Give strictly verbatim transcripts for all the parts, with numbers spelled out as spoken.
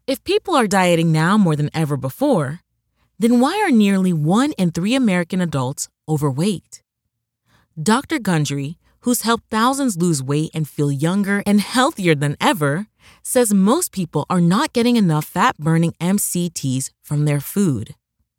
If people are dieting now more than ever before, then why are nearly one in three American adults overweight? Doctor Gundry, who's helped thousands lose weight and feel younger and healthier than ever, says most people are not getting enough fat-burning M C Ts from their food.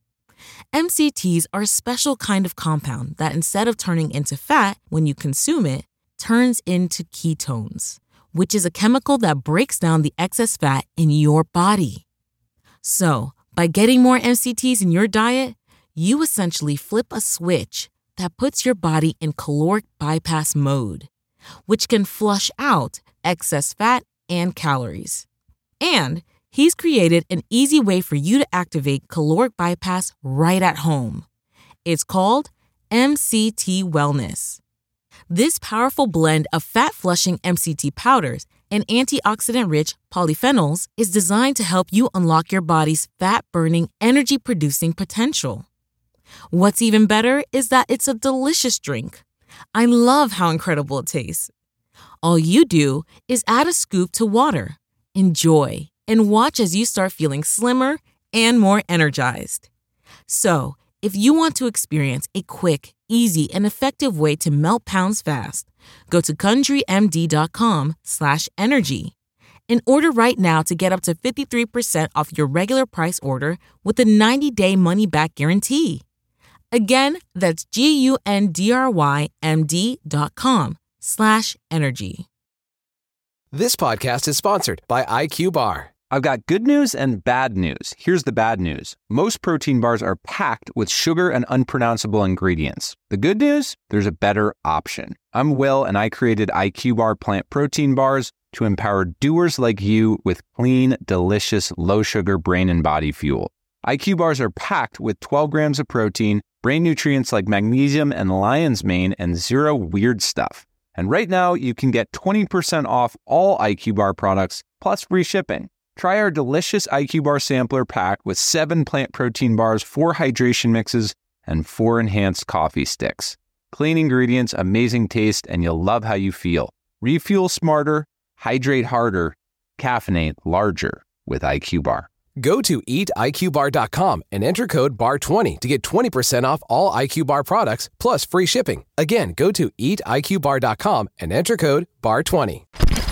M C Ts are a special kind of compound that instead of turning into fat when you consume it, turns into ketones, which is a chemical that breaks down the excess fat in your body. So, by getting more M C Ts in your diet, you essentially flip a switch that puts your body in caloric bypass mode, which can flush out excess fat and calories. And he's created an easy way for you to activate caloric bypass right at home. It's called M C T Wellness. This powerful blend of fat-flushing M C T powders and antioxidant-rich polyphenols is designed to help you unlock your body's fat-burning, energy-producing potential. What's even better is that it's a delicious drink. I love how incredible it tastes. All you do is add a scoop to water, enjoy, and watch as you start feeling slimmer and more energized. So, if you want to experience a quick, easy, and effective way to melt pounds fast, go to GundryMD.com slash energy and order right now to get up to fifty-three percent off your regular price order with a ninety-day money-back guarantee. Again, that's G-U-N-D-R-Y-M-D dot com slash energy. This podcast is sponsored by I Q Bar. I've got good news and bad news. Here's the bad news. Most protein bars are packed with sugar and unpronounceable ingredients. The good news? There's a better option. I'm Will, and I created I Q Bar plant protein bars to empower doers like you with clean, delicious, low-sugar brain and body fuel. I Q Bars are packed with twelve grams of protein, brain nutrients like magnesium and lion's mane, and zero weird stuff. And right now, you can get twenty percent off all I Q Bar products, plus free shipping. Try our delicious I Q Bar sampler pack with seven plant protein bars, four hydration mixes, and four enhanced coffee sticks. Clean ingredients, amazing taste, and you'll love how you feel. Refuel smarter, hydrate harder, caffeinate larger with I Q Bar. Go to eat I Q bar dot com and enter code B A R twenty to get twenty percent off all I Q Bar products, plus free shipping. Again, go to eat I Q bar dot com and enter code B A R twenty.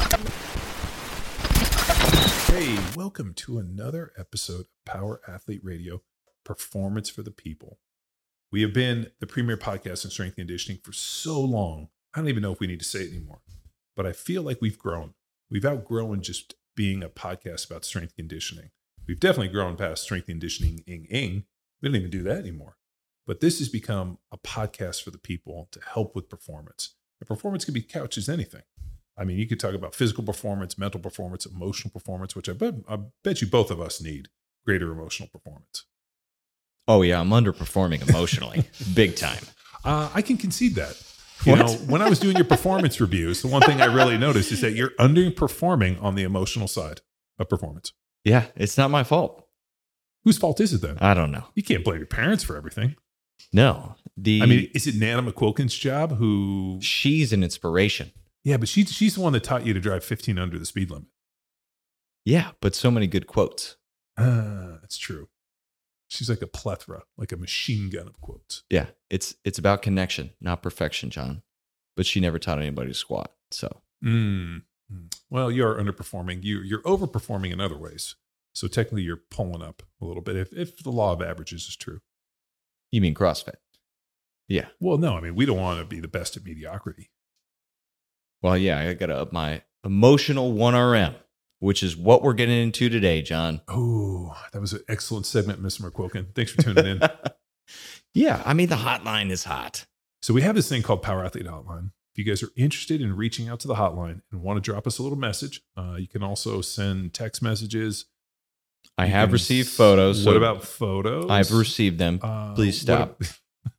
Hey, welcome to another episode of Power Athlete Radio, Performance for the People. We have been the premier podcast in strength and conditioning for so long, I don't even know if we need to say it anymore, but I feel like we've grown. We've outgrown just being a podcast about strength conditioning. We've definitely grown past strength conditioning, ing, ing. We don't even do that anymore. But this has become a podcast for the people to help with performance. And performance can be couched as anything. I mean, you could talk about physical performance, mental performance, emotional performance, which I bet, I bet you both of us need greater emotional performance. Oh, yeah. I'm underperforming emotionally. Big time. Uh, I can concede that. You What? know, when I was doing your performance reviews, the one thing I really noticed is that you're underperforming on the emotional side of performance. Yeah, it's not my fault. Whose fault is it then? I don't know. You can't blame your parents for everything. No. The I mean, is it Nana McQuilkin's job who... she's an inspiration. Yeah, but she, she's the one that taught you to drive fifteen under the speed limit. Yeah, but so many good quotes. Ah, that's true. She's like a plethora, like a machine gun of quotes. Yeah, it's it's about connection, not perfection, John. But she never taught anybody to squat. So Mm. Well, you're underperforming. You, you're overperforming in other ways. So technically you're pulling up a little bit if, if the law of averages is true. you mean CrossFit? Yeah. Well, no, I mean, we don't want to be the best at mediocrity. Well, yeah, I got to up my emotional one R M, which is what we're getting into today, John. Oh, that was an excellent segment, Mister McQuilkin. Thanks for tuning in. Yeah, I mean, the hotline is hot. So we have this thing called Power Athlete Hotline. If you guys are interested in reaching out to the hotline and want to drop us a little message, uh, you can also send text messages. I You have can received s- photos. What so about photos? I've received them. Uh, Please stop. what-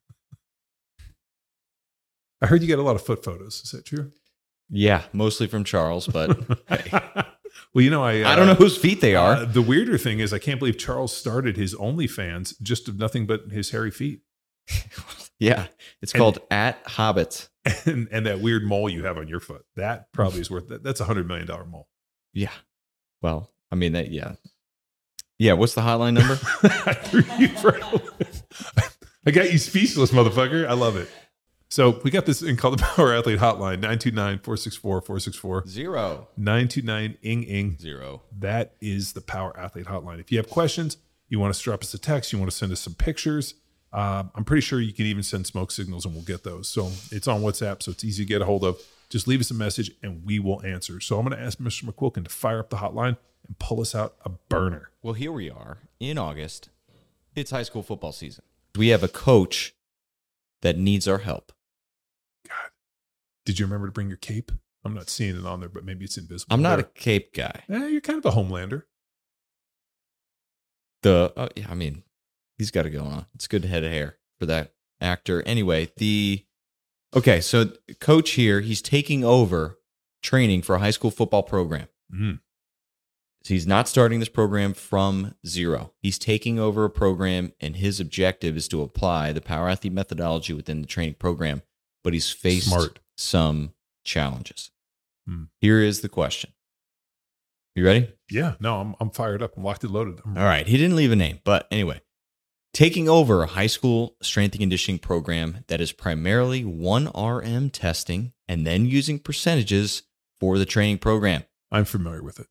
I heard you got a lot of foot photos. Is that true? Yeah, mostly from Charles, but hey, Well, you know, I uh, I don't know whose feet they are. Uh, the weirder thing is, I can't believe Charles started his OnlyFans just of nothing but his hairy feet Yeah, it's and- called At Hobbits. and and that weird mole you have on your foot. That probably is worth that. That's a hundred million dollar mole. Yeah. Well, I mean that. Yeah, Yeah, what's the hotline number? I threw you for I got you speechless, motherfucker. I love it. So we got this thing called the Power Athlete Hotline, nine two nine, four six four, four six four. Zero. nine two nine, I N G I N G. Zero. That is the Power Athlete Hotline. If you have questions, you want us to drop us a text, you want to send us some pictures, uh, I'm pretty sure you can even send smoke signals and we'll get those. So it's on WhatsApp, so it's easy to get a hold of. Just leave us a message and we will answer. So I'm going to ask Mister McQuilkin to fire up the hotline and pull us out a burner. Well, here we are in August. It's high school football season. We have a coach that needs our help. God, did you remember to bring your cape? I'm not seeing it on there, but maybe it's invisible. I'm not there. a cape guy. Eh, you're kind of a Homelander. The uh, yeah, I mean, he's got it going on. It's good head of hair for that actor. Anyway, the okay, so coach here, he's taking over training for a high school football program. Mm. So he's not starting this program from zero. He's taking over a program, and his objective is to apply the Power Athlete methodology within the training program. But he's faced Smart. some challenges. Hmm. Here is the question. You ready? Yeah, no, I'm I'm fired up. I'm locked and loaded. I'm, All right. He didn't leave a name, but anyway, taking over a high school strength and conditioning program that is primarily one R M testing and then using percentages for the training program. I'm familiar with it.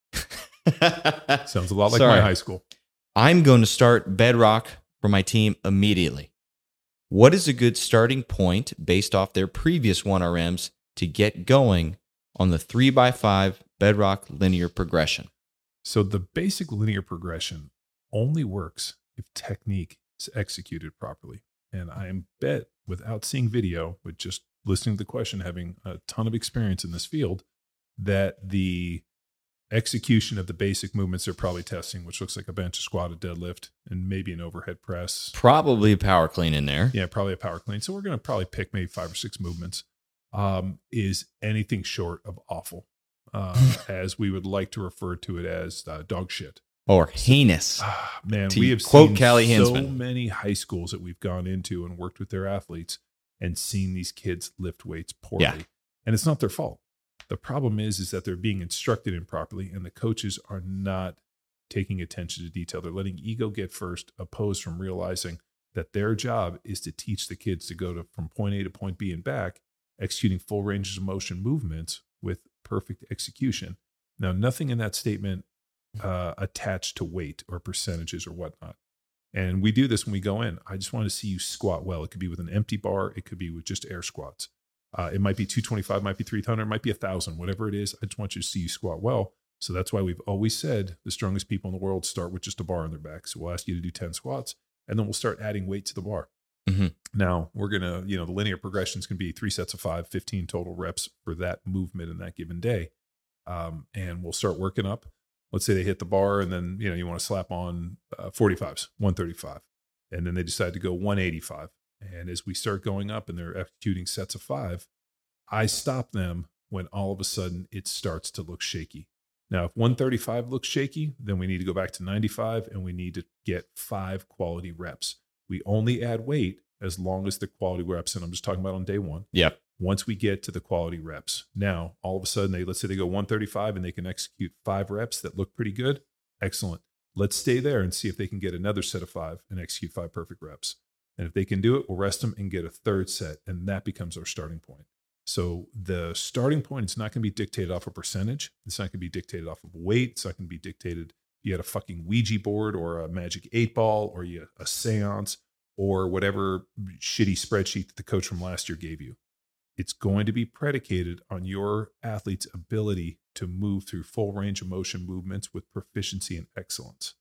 Sounds a lot like Sorry. my high school. I'm going to start Bedrock for my team immediately. What is a good starting point based off their previous one R Ms to get going on the three by five Bedrock linear progression? So the basic linear progression only works if technique is executed properly. And I am bet without seeing video, with just listening to the question, having a ton of experience in this field, that the execution of the basic movements they're probably testing, which looks like a bench, a squat, a deadlift, and maybe an overhead press. Probably a power clean in there. Yeah, probably a power clean. So we're going to probably pick maybe five or six movements, um, is anything short of awful, uh, as we would like to refer to it as uh, dog shit. Or heinous. Ah, man, To we have quote seen Callie so Hinsman. many high schools that we've gone into and worked with their athletes and seen these kids lift weights poorly. Yeah. And it's not their fault. The problem is, is that they're being instructed improperly and the coaches are not taking attention to detail. They're letting ego get first, opposed from realizing that their job is to teach the kids to go to from point A to point B and back, executing full ranges of motion movements with perfect execution. Now, nothing in that statement uh, attached to weight or percentages or whatnot. And we do this when we go in. I just want to see you squat well. It could be with an empty bar. It could be with just air squats. Uh, it might be two twenty-five, might be three hundred, might be one thousand, whatever it is. I just want you to see you squat well. So that's why we've always said the strongest people in the world start with just a bar on their back. So we'll ask you to do ten squats, and then we'll start adding weight to the bar. Mm-hmm. Now, we're going to, you know, the linear progressions can be three sets of five, fifteen total reps for that movement in that given day. Um, and we'll start working up. Let's say they hit the bar and then, you know, you want to slap on uh, forty-fives, one thirty-five. And then they decide to go one eighty-five. And as we start going up and they're executing sets of five, I stop them when all of a sudden it starts to look shaky. Now, if one thirty-five looks shaky, then we need to go back to ninety-five and we need to get five quality reps. We only add weight as long as the quality reps, and I'm just talking about on day one. Yep. Once we get to the quality reps. Now, all of a sudden, they let's say they go one thirty-five and they can execute five reps that look pretty good. Excellent. Let's stay there and see if they can get another set of five and execute five perfect reps. And if they can do it, we'll rest them and get a third set, and that becomes our starting point. So the starting point is not going to be dictated off a percentage. It's not going to be dictated off of weight. It's not going to be dictated if you had a fucking Ouija board or a magic eight ball or you a seance or whatever shitty spreadsheet that the coach from last year gave you. It's going to be predicated on your athlete's ability to move through full range of motion movements with proficiency and excellence.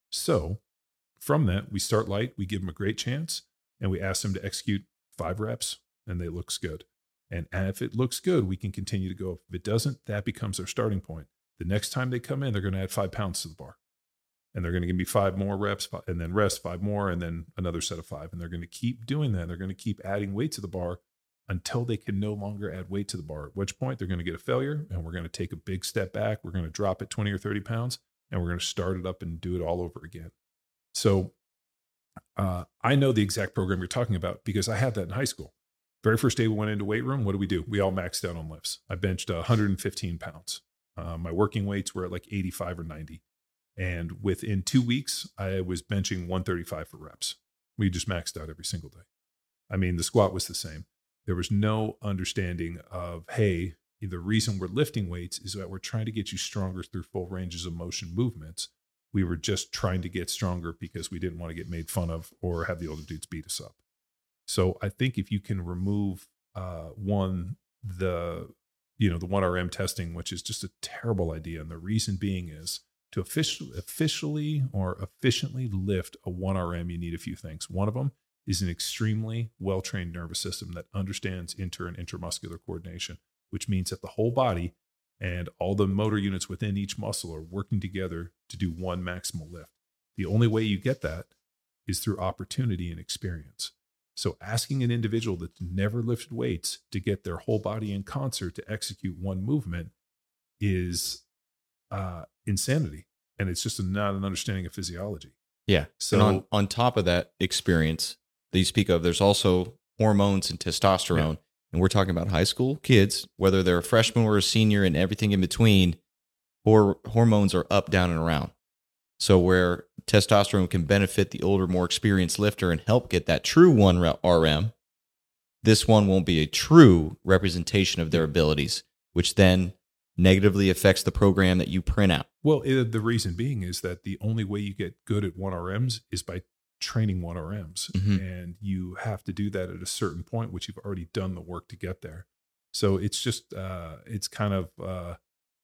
So from that, we start light, we give them a great chance, and we ask them to execute five reps, and they looks good. And if it looks good, we can continue to go. If it doesn't, that becomes our starting point. The next time they come in, they're going to add five pounds to the bar. And they're going to give me five more reps, and then rest, five more, and then another set of five. And they're going to keep doing that. They're going to keep adding weight to the bar until they can no longer add weight to the bar, at which point they're going to get a failure, and we're going to take a big step back. We're going to drop it twenty or thirty pounds, and we're going to start it up and do it all over again. So uh, I know the exact program you're talking about because I had that in high school. Very first day we went into weight room, what do we do? We all maxed out on lifts. I benched one hundred fifteen pounds. Uh, my working weights were at like eighty-five or ninety. And within two weeks, I was benching one thirty-five for reps. We just maxed out every single day. I mean, the squat was the same. There was no understanding of, hey, the reason we're lifting weights is that we're trying to get you stronger through full ranges of motion movements. We were just trying to get stronger because we didn't want to get made fun of or have the older dudes beat us up. So I think if you can remove uh, one, the, you know, the one R M testing, which is just a terrible idea. And the reason being is to officially, officially or efficiently lift a one R M, you need a few things. One of them is an extremely well-trained nervous system that understands inter and intramuscular coordination, which means that the whole body and all the motor units within each muscle are working together to do one maximal lift. The only way you get that is through opportunity and experience. So asking an individual that's never lifted weights to get their whole body in concert to execute one movement is uh, insanity. And it's just a, not an understanding of physiology. Yeah. So and on, on top of that experience that you speak of, there's also hormones and testosterone. Yeah. And we're talking about high school kids, whether they're a freshman or a senior and everything in between, or hormones are up, down, and around. So where testosterone can benefit the older, more experienced lifter and help get that true one R M, this one won't be a true representation of their abilities, which then negatively affects the program that you print out. Well, it, the reason being is that the only way you get good at one R Ms is by training one R Ms. Mm-hmm. And you have to do that at a certain point, which you've already done the work to get there. So it's just, uh, it's kind of, uh,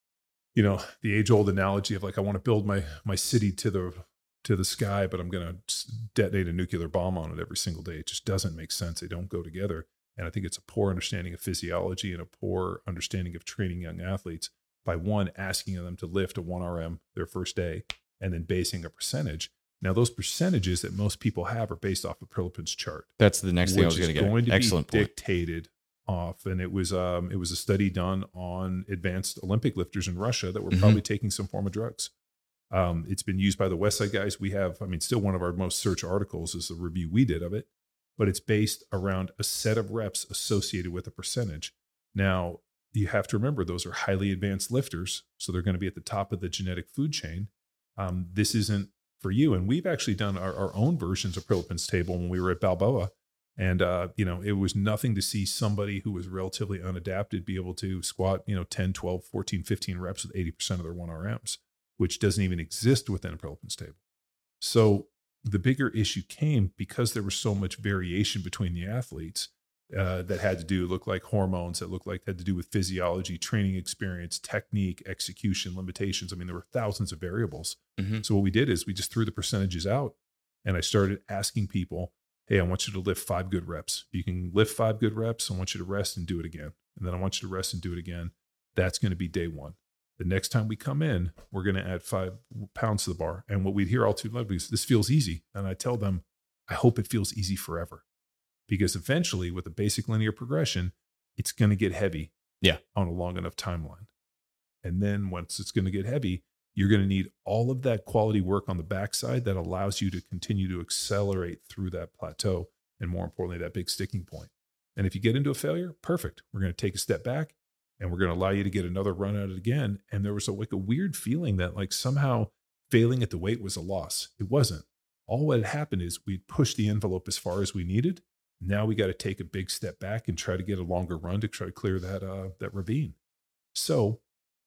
you know, the age old analogy of like, I want to build my, my city to the, to the sky, but I'm going to detonate a nuclear bomb on it every single day. It just doesn't make sense. They don't go together. And I think it's a poor understanding of physiology and a poor understanding of training young athletes by one, asking them to lift a one R M their first day and then basing a percentage. Now, those percentages that most people have are based off of Prilepin's chart. That's the next thing I was going to get. Going to Excellent be point. Dictated off, and it was um, it was a study done on advanced Olympic lifters in Russia that were mm-hmm. probably taking some form of drugs. Um, it's been used by the Westside guys. We have, I mean, still one of our most searched articles is the review we did of it, but it's based around a set of reps associated with a percentage. Now, you have to remember those are highly advanced lifters, so they're going to be at the top of the genetic food chain. Um, this isn't for you. And we've actually done our, our own versions of Prilepin's table when we were at Balboa. And, uh, you know, it was nothing to see somebody who was relatively unadapted be able to squat, you know, ten, twelve, fourteen, fifteen reps with eighty percent of their one R Ms, which doesn't even exist within a Prilepin's table. So the bigger issue came because there was so much variation between the athletes uh, that had to do, look like hormones, that looked like had to do with physiology, training experience, technique, execution, limitations. I mean, there were thousands of variables. Mm-hmm. So what we did is we just threw the percentages out and I started asking people, hey, I want you to lift five good reps. You can lift five good reps. I want you to rest and do it again. And then I want you to rest and do it again. That's going to be day one. The next time we come in, we're going to add five pounds to the bar. And what we'd hear all too loud is, this feels easy. And I tell them, I hope it feels easy forever. Because eventually, with a basic linear progression, it's going to get heavy yeah. on a long enough timeline. And then once it's going to get heavy, you're going to need all of that quality work on the backside that allows you to continue to accelerate through that plateau. And more importantly, that big sticking point. And if you get into a failure, perfect. We're going to take a step back and we're going to allow you to get another run at it again. And there was a, like a weird feeling that like somehow failing at the weight was a loss. It wasn't. All what had happened is we pushed the envelope as far as we needed. Now we got to take a big step back and try to get a longer run to try to clear that uh, that ravine. So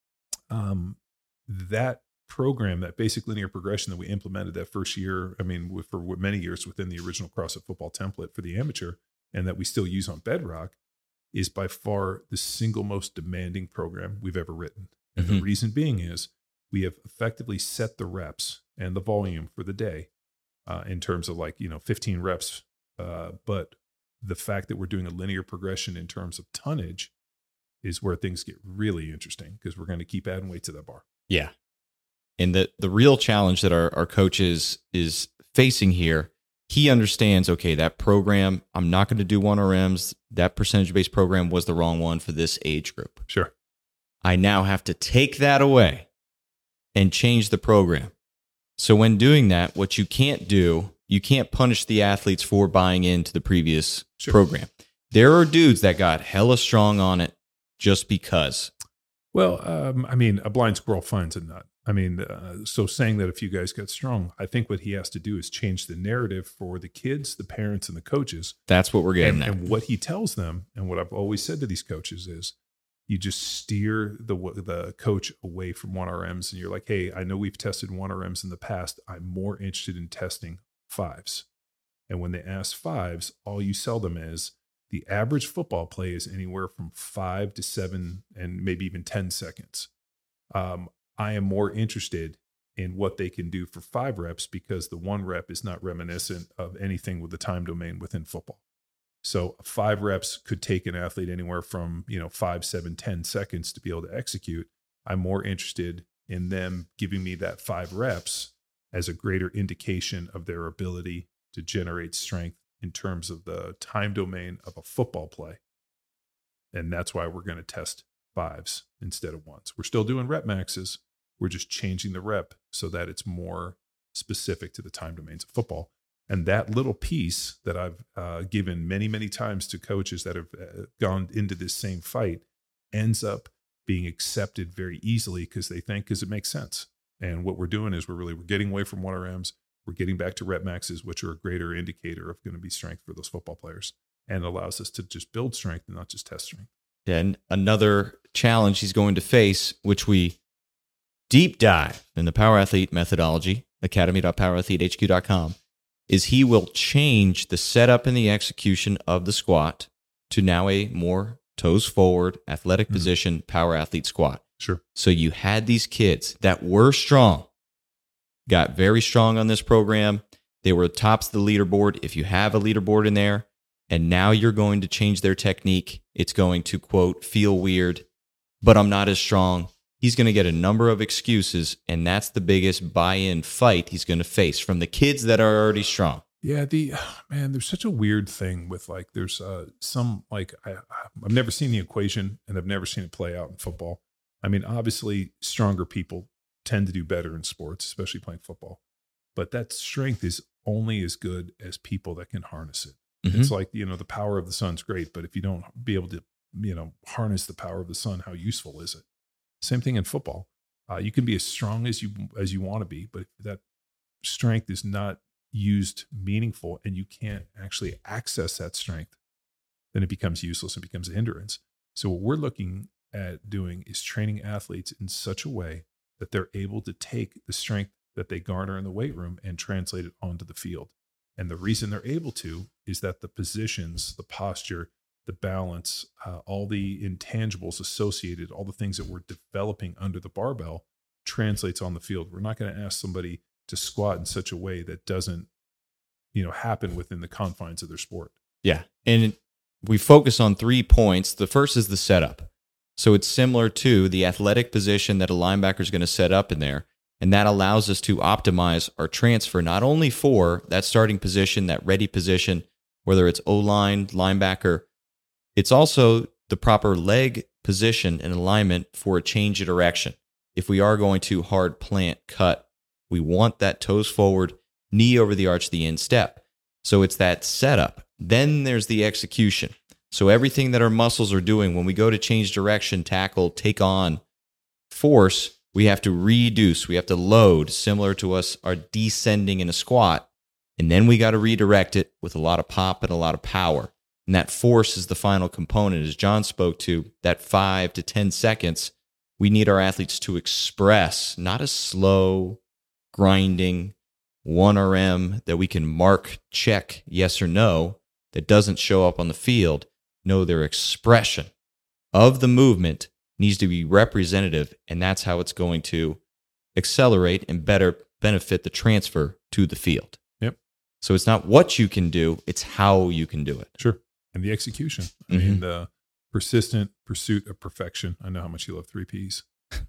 um, that program, that basic linear progression that we implemented that first year, I mean, for many years within the original CrossFit football template for the amateur, and that we still use on Bedrock, is by far the single most demanding program we've ever written. And mm-hmm. the reason being is we have effectively set the reps and the volume for the day uh, in terms of like, you know, fifteen reps. Uh, but the fact that we're doing a linear progression in terms of tonnage is where things get really interesting because we're going to keep adding weight to that bar. Yeah. And the, the real challenge that our, our coach is, is facing here, he understands, okay, that program, I'm not going to do one R Ms. That percentage-based program was the wrong one for this age group. Sure. I now have to take that away and change the program. So when doing that, what you can't do, you can't punish the athletes for buying into the previous sure. program. There are dudes that got hella strong on it just because. Well, um, I mean, a blind squirrel finds a nut. I mean, uh, so saying that a few guys got strong, I think what he has to do is change the narrative for the kids, the parents, and the coaches. That's what we're getting and, at. and what he tells them, and what I've always said to these coaches is, you just steer the the coach away from one R Ms, and you're like, hey, I know we've tested one R Ms in the past. I'm more interested in testing fives. And when they ask fives, all you sell them is the average football play is anywhere from five to seven and maybe even ten seconds. Um, I am more interested in what they can do for five reps because the one rep is not reminiscent of anything with the time domain within football. So five reps could take an athlete anywhere from, you know, five, seven, ten seconds to be able to execute. I'm more interested in them giving me that five reps as a greater indication of their ability to generate strength in terms of the time domain of a football play. And that's why we're going to test fives instead of ones. We're still doing rep maxes. We're just changing the rep so that it's more specific to the time domains of football. And that little piece that I've uh, given many, many times to coaches that have uh, gone into this same fight ends up being accepted very easily because they think, because it makes sense. And what we're doing is we're really, we're getting away from one R Ms. We're getting back to rep maxes, which are a greater indicator of going to be strength for those football players, and allows us to just build strength and not just test strength. And another challenge he's going to face, which we deep dive in the Power Athlete methodology, academy dot power athlete h q dot com, is he will change the setup and the execution of the squat to now a more toes forward, athletic mm-hmm. position, power athlete squat. Sure. So you had these kids that were strong, got very strong on this program. They were tops of the leaderboard. If you have a leaderboard in there, and now you're going to change their technique, it's going to, quote, feel weird, but I'm not as strong. He's going to get a number of excuses, and that's the biggest buy-in fight he's going to face from the kids that are already strong. Yeah, the man, there's such a weird thing with like, there's uh, some, like, I, I've never seen the equation, and I've never seen it play out in football. I mean, obviously, stronger people tend to do better in sports, especially playing football. But that strength is only as good as people that can harness it. Mm-hmm. It's like, you know, the power of the sun's great, but if you don't be able to, you know, harness the power of the sun, how useful is it? Same thing in football. Uh, you can be as strong as you as you want to be, but if that strength is not used meaningful and you can't actually access that strength, then it becomes useless and becomes a hindrance. So what we're looking at doing is training athletes in such a way that they're able to take the strength that they garner in the weight room and translate it onto the field. And the reason they're able to is that the positions, the posture, the balance, uh, all the intangibles associated, all the things that we're developing under the barbell translates on the field. We're not going to ask somebody to squat in such a way that doesn't, you know, happen within the confines of their sport. Yeah. And we focus on three points. The first is the setup. So it's similar to the athletic position that a linebacker is going to set up in there. And that allows us to optimize our transfer, not only for that starting position, that ready position, whether it's O-line, linebacker, it's also the proper leg position and alignment for a change of direction. If we are going to hard plant cut, we want that toes forward, knee over the arch, the instep. So it's that setup. Then there's the execution. So everything that our muscles are doing when we go to change direction, tackle, take on force, we have to reduce, we have to load, similar to us are descending in a squat. And then we got to redirect it with a lot of pop and a lot of power. And that force is the final component. As John spoke to, that five to ten seconds, we need our athletes to express, not a slow, grinding one R M that we can mark, check, yes or no, that doesn't show up on the field. No, their expression of the movement needs to be representative, and that's how it's going to accelerate and better benefit the transfer to the field. Yep. So it's not what you can do, it's how you can do it. Sure. And the execution. I mm-hmm. mean, the persistent pursuit of perfection. I know how much you love three Ps.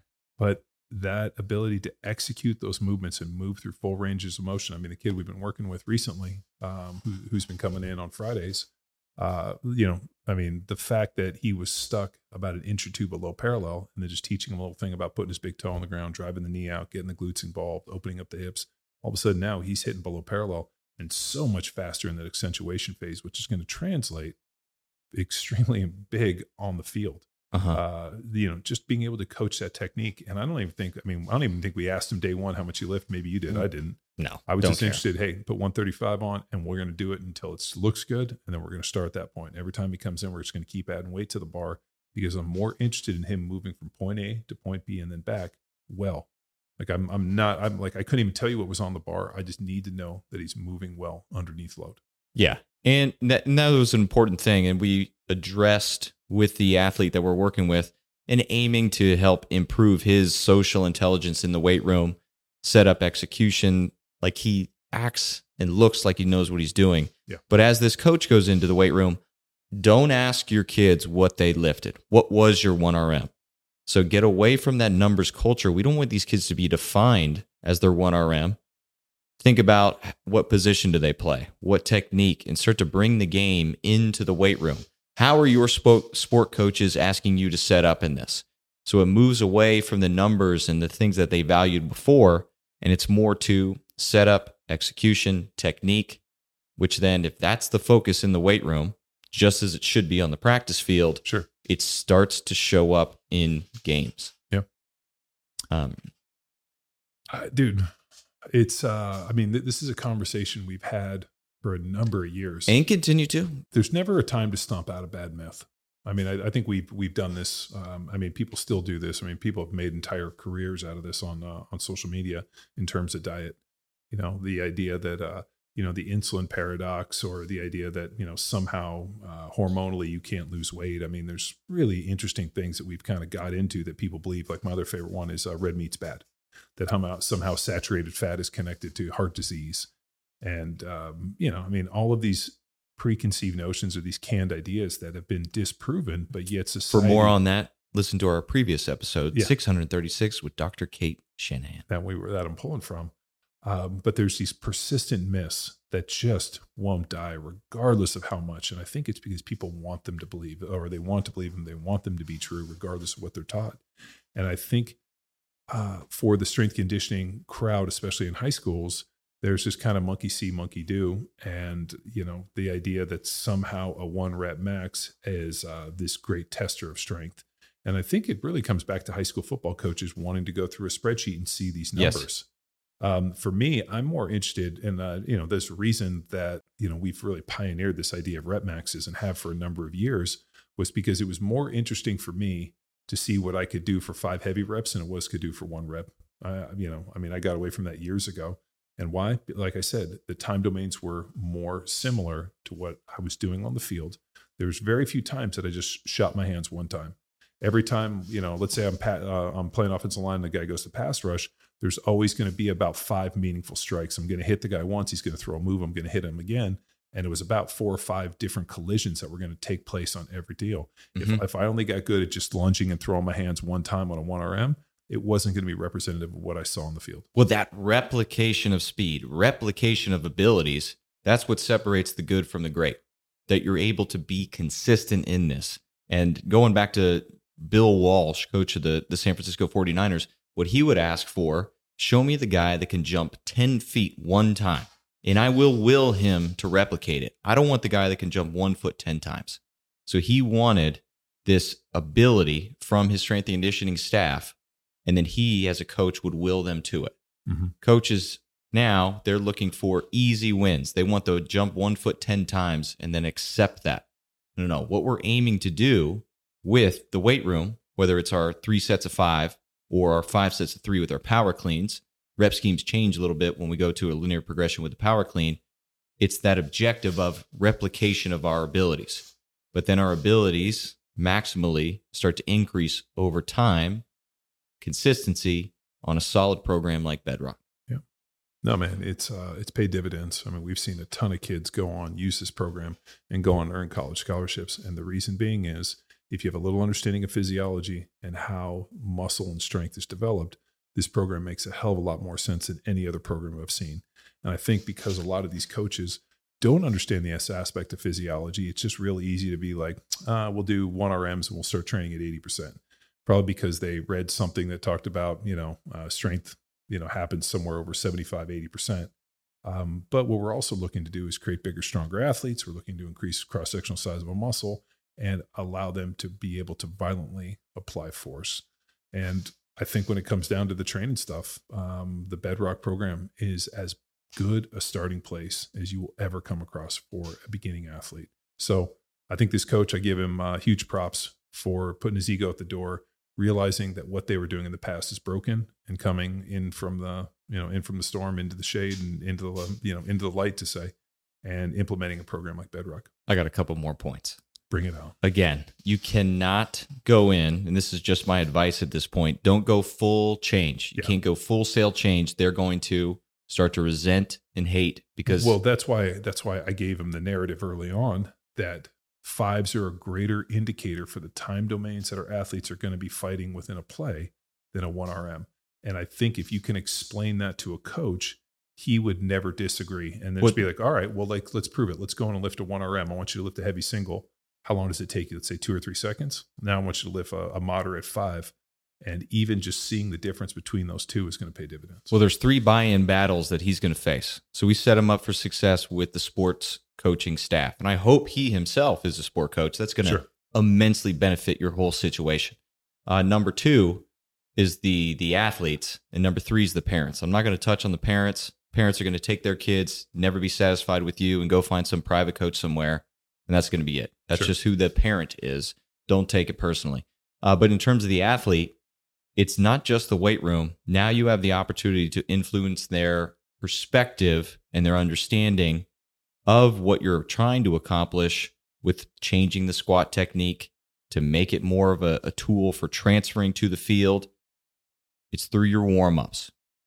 But that ability to execute those movements and move through full ranges of motion. I mean, the kid we've been working with recently, um, who, who's been coming in on Fridays, uh, you know, I mean, the fact that he was stuck about an inch or two below parallel, and then just teaching him a little thing about putting his big toe on the ground, driving the knee out, getting the glutes involved, opening up the hips. All of a sudden now he's hitting below parallel and so much faster in that accentuation phase, which is going to translate extremely big on the field. Uh-huh. Uh, you know, just being able to coach that technique. And I don't even think, I mean, I don't even think we asked him day one how much he lift. Maybe you did. I didn't. No, I was don't just care. interested. Hey, put one thirty-five on, and we're going to do it until it looks good, and then we're going to start at that point. Every time he comes in, we're just going to keep adding weight to the bar because I'm more interested in him moving from point A to point B and then back. Well, like I'm, I'm not. I'm like I couldn't even tell you what was on the bar. I just need to know that he's moving well underneath load. Yeah, and that, and that was an important thing, and we addressed with the athlete that we're working with and aiming to help improve his social intelligence in the weight room, set up execution. Like he acts and looks like he knows what he's doing. Yeah. But as this coach goes into the weight room, don't ask your kids what they lifted. What was your one R M? So get away from that numbers culture. We don't want these kids to be defined as their one R M. Think about what position do they play? What technique? And start to bring the game into the weight room. How are your sport coaches asking you to set up in this? So it moves away from the numbers and the things that they valued before, and it's more to setup, execution, technique, which then, if that's the focus in the weight room, just as it should be on the practice field, Sure, it starts to show up in games. Yeah. Um, uh, dude, it's, uh, I mean, th- this is a conversation we've had for a number of years. and continue to. There's never a time to stomp out a bad myth. I mean, I, I think we've we've done this. Um, I mean, people still do this. I mean, people have made entire careers out of this on uh, on social media in terms of diet. You know, the idea that uh, you know the insulin paradox, or the idea that you know somehow uh, hormonally you can't lose weight. I mean, there's really interesting things that we've kind of got into that people believe. Like my other favorite one is uh, red meat's bad. That somehow somehow saturated fat is connected to heart disease, and um, you know, I mean, all of these preconceived notions or these canned ideas that have been disproven, but yet For society. more on that, listen to our previous episode, Yeah. six hundred thirty-six, with Doctor Kate Shanahan. that we were that I'm pulling from. Um, but there's these persistent myths that just won't die regardless of how much. And I think it's because people want them to believe, or they want to believe them. They want them to be true regardless of what they're taught. And I think uh, for the strength conditioning crowd, especially in high schools, there's this kind of monkey see, monkey do. And, you know, the idea that somehow a one rep max is uh, this great tester of strength. And I think it really comes back to high school football coaches wanting to go through a spreadsheet and see these Yes. numbers. Um, for me, I'm more interested in, uh, you know, there's a reason that, you know, we've really pioneered this idea of rep maxes and have for a number of years, was because it was more interesting for me to see what I could do for five heavy reps than it was could do for one rep. Uh, you know, I mean, I got away from that years ago. And why? Like I said, the time domains were more similar to what I was doing on the field. There was very few times that I just shot my hands one time. Every time, you know, let's say I'm pa- uh, I'm playing offensive line, and the guy goes to pass rush, there's always going to be about five meaningful strikes. I'm going to hit the guy once, he's going to throw a move, I'm going to hit him again. And it was about four or five different collisions that were going to take place on every deal. Mhm. If, if I only got good at just lunging and throwing my hands one time on a one R M, it wasn't going to be representative of what I saw on the field. Well, that replication of speed, replication of abilities, that's what separates the good from the great, that you're able to be consistent in this. And going back to Bill Walsh, coach of the, the San Francisco forty-niners, what he would ask for, show me the guy that can jump ten feet one time, and I will will him to replicate it. I don't want the guy that can jump one foot ten times. So he wanted this ability from his strength and conditioning staff, and then he, as a coach, would will them to it. Mm-hmm. Coaches now, they're looking for easy wins. They want to jump one foot ten times and then accept that. No, no, what we're aiming to do with the weight room, whether it's our three sets of five or our five sets of three with our power cleans, rep schemes change a little bit when we go to a linear progression with the power clean. It's that objective of replication of our abilities. But then our abilities maximally start to increase over time, consistency on a solid program like Bedrock. Yeah. No, man, it's uh, it's paid dividends. I mean, we've seen a ton of kids go on, use this program, and go on to earn college scholarships. And the reason being is, if you have a little understanding of physiology and how muscle and strength is developed, this program makes a hell of a lot more sense than any other program I've seen. And I think because a lot of these coaches don't understand the S aspect of physiology, it's just really easy to be like, uh, we'll do one R Ms and we'll start training at eighty percent. Probably because they read something that talked about, you know, uh, strength, you know, happens somewhere over seventy-five, eighty percent. Um, but what we're also looking to do is create bigger, stronger athletes. We're looking to increase cross-sectional size of a muscle. and allow them to be able to violently apply force. And I think when it comes down to the training stuff, um, the Bedrock program is as good a starting place as you will ever come across for a beginning athlete. So I think this coach, I give him uh, huge props for putting his ego at the door, realizing that what they were doing in the past is broken, and coming in from the, you know, in from the storm into the shade and into the, you know, into the light, to say, and implementing a program like Bedrock. I got a couple more points. Bring it out. Again, you cannot go in, and this is just my advice at this point, don't go full change. You Yeah. can't go full sail change. They're going to start to resent and hate because... Well, that's why, that's why I gave him the narrative early on that fives are a greater indicator for the time domains that our athletes are going to be fighting within a play than a one R M. And I think if you can explain that to a coach, he would never disagree. And then What- just be like, all right, well, like, let's prove it. Let's go in and lift a one R M. I want you to lift a heavy single. How long does it take you? Let's say two or three seconds. Now I want you to lift a, a moderate five. And even just seeing the difference between those two is going to pay dividends. Well, there's three buy-in battles that he's going to face. So we set him up for success with the sports coaching staff. And I hope he himself is a sport coach. That's going to Sure. immensely benefit your whole situation. Uh, number two is the the athletes. And number three is the parents. I'm not going to touch on the parents. Parents are going to take their kids, never be satisfied with you, and go find some private coach somewhere. And that's going to be it. That's Sure. just who the parent is. Don't take it personally. Uh, but in terms of the athlete, it's not just the weight room. Now you have the opportunity to influence their perspective and their understanding of what you're trying to accomplish with changing the squat technique to make it more of a, a tool for transferring to the field. It's through your warm-ups.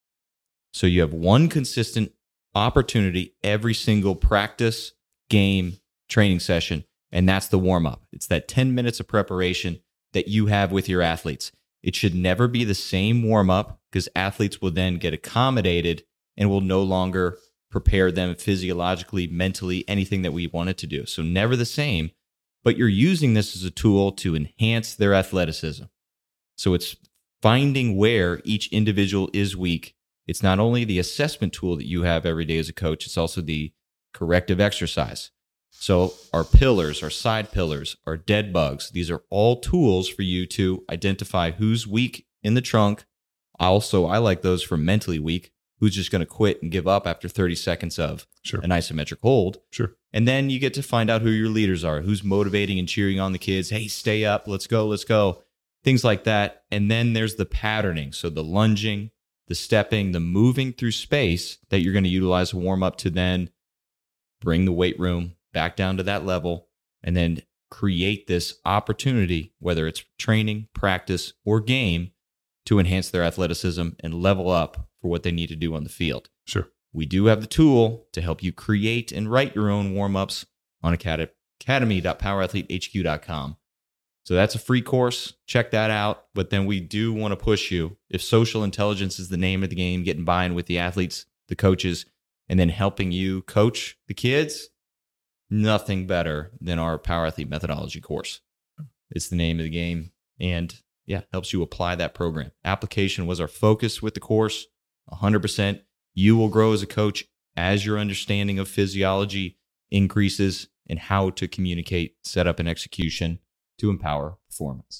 So you have one consistent opportunity every single practice, game, training session, and that's the warm-up. It's that ten minutes of preparation that you have with your athletes. It should never be the same warm-up because athletes will then get accommodated and will no longer prepare them physiologically, mentally, anything that we wanted to do. So never the same, but you're using this as a tool to enhance their athleticism. So it's finding where each individual is weak. It's not only the assessment tool that you have every day as a coach, it's also the corrective exercise. So our pillars, our side pillars, our dead bugs, these are all tools for you to identify who's weak in the trunk. Also, I like those for mentally weak, who's just going to quit and give up after thirty seconds of Sure. an isometric hold. Sure. And then you get to find out who your leaders are, who's motivating and cheering on the kids. Hey, stay up, let's go, let's go. Things like that. And then there's the patterning. So the lunging, the stepping, the moving through space that you're going to utilize a warm up to then bring the weight room back down to that level and then create this opportunity, whether it's training, practice, or game, to enhance their athleticism and level up for what they need to do on the field. Sure. We do have the tool to help you create and write your own warm-ups on academy dot power athlete h q dot com. So that's a free course. Check that out. But then we do want to push you. If social intelligence is the name of the game, getting buy-in with the athletes, the coaches, and then helping you coach the kids, nothing better than our Power Athlete Methodology course. It's the name of the game. And yeah, helps you apply that program. Application was our focus with the course, one hundred percent. You will grow as a coach as your understanding of physiology increases and how to communicate, setup, and execution to empower performance.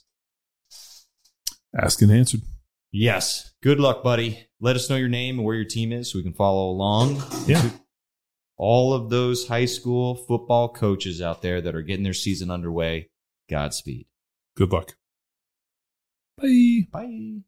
Asked and answered. Yes. Good luck, buddy. Let us know your name and where your team is so we can follow along. Yeah. All of those high school football coaches out there that are getting their season underway, Godspeed. Good luck. Bye. Bye.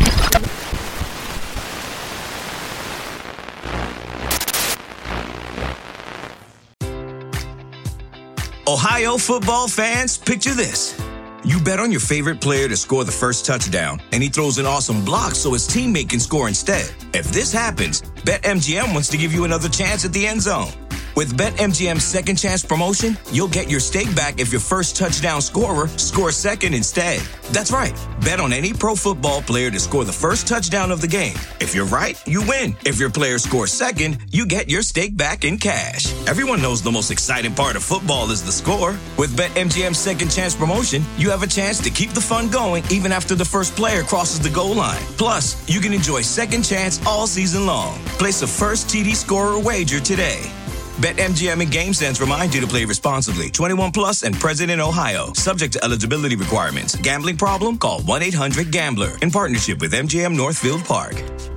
Ohio football fans, picture this. You bet on your favorite player to score the first touchdown, and he throws an awesome block so his teammate can score instead. If this happens, BetMGM wants to give you another chance at the end zone. With BetMGM's second chance promotion, you'll get your stake back if your first touchdown scorer scores second instead. That's right. Bet on any pro football player to score the first touchdown of the game. If you're right, you win. If your player scores second, you get your stake back in cash. Everyone knows the most exciting part of football is the score. With BetMGM's second chance promotion, you have a chance to keep the fun going even after the first player crosses the goal line. Plus, you can enjoy second chance all season long. Place a first T D scorer wager today. BetMGM and GameSense remind you to play responsibly. twenty-one plus and present in Ohio. Subject to eligibility requirements. Gambling problem? Call one eight hundred gambler in partnership with M G M Northfield Park.